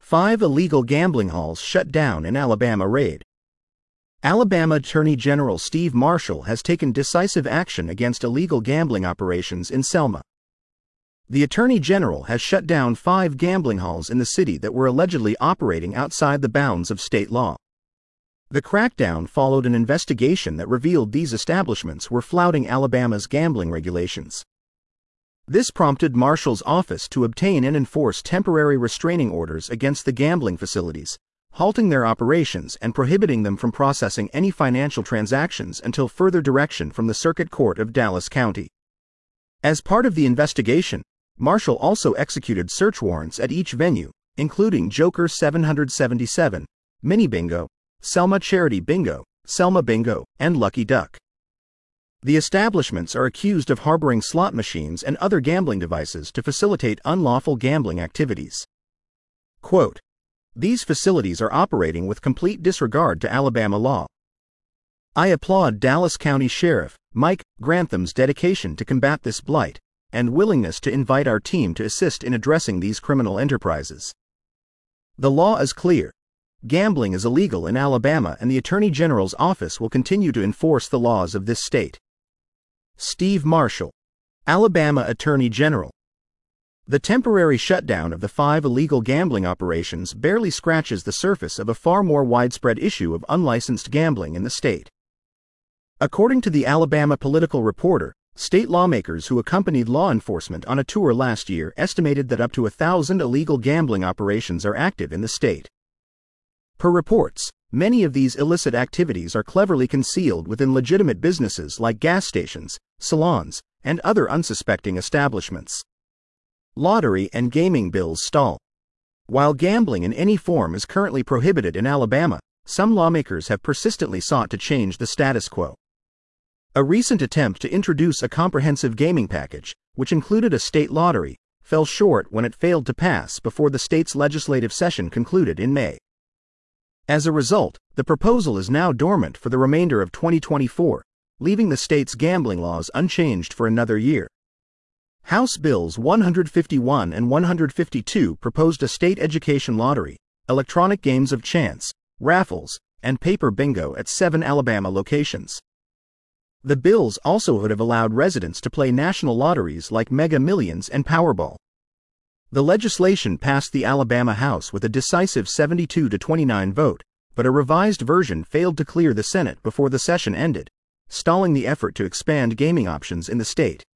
5 illegal gambling halls shut down in Alabama raid. Alabama Attorney General Steve Marshall has taken decisive action against illegal gambling operations in Selma. The Attorney General has shut down 5 gambling halls in the city that were allegedly operating outside the bounds of state law. The crackdown followed an investigation that revealed these establishments were flouting Alabama's gambling regulations. This prompted Marshall's office to obtain and enforce temporary restraining orders against the gambling facilities, halting their operations and prohibiting them from processing any financial transactions until further direction from the Circuit Court of Dallas County. As part of the investigation, Marshall also executed search warrants at each venue, including Joker 777, Mini Bingo, Selma Charity Bingo, Selma Bingo, and Lucky Duck. The establishments are accused of harboring slot machines and other gambling devices to facilitate unlawful gambling activities. Quote, "These facilities are operating with complete disregard to Alabama law. I applaud Dallas County Sheriff Mike Grantham's dedication to combat this blight and willingness to invite our team to assist in addressing these criminal enterprises. The law is clear. Gambling is illegal in Alabama, and the Attorney General's office will continue to enforce the laws of this state." Steve Marshall, Alabama Attorney General. The temporary shutdown of the 5 illegal gambling operations barely scratches the surface of a far more widespread issue of unlicensed gambling in the state. According to the Alabama Political Reporter, state lawmakers who accompanied law enforcement on a tour last year estimated that up to 1,000 illegal gambling operations are active in the state. Per reports, many of these illicit activities are cleverly concealed within legitimate businesses like gas stations, salons, and other unsuspecting establishments. Lottery and gaming bills stall. While gambling in any form is currently prohibited in Alabama, some lawmakers have persistently sought to change the status quo. A recent attempt to introduce a comprehensive gaming package, which included a state lottery, fell short when it failed to pass before the state's legislative session concluded in May. As a result, the proposal is now dormant for the remainder of 2024, leaving the state's gambling laws unchanged for another year. House Bills 151 and 152 proposed a state education lottery, electronic games of chance, raffles, and paper bingo at 7 Alabama locations. The bills also would have allowed residents to play national lotteries like Mega Millions and Powerball. The legislation passed the Alabama House with a decisive 72-29 vote, but a revised version failed to clear the Senate before the session ended, stalling the effort to expand gaming options in the state.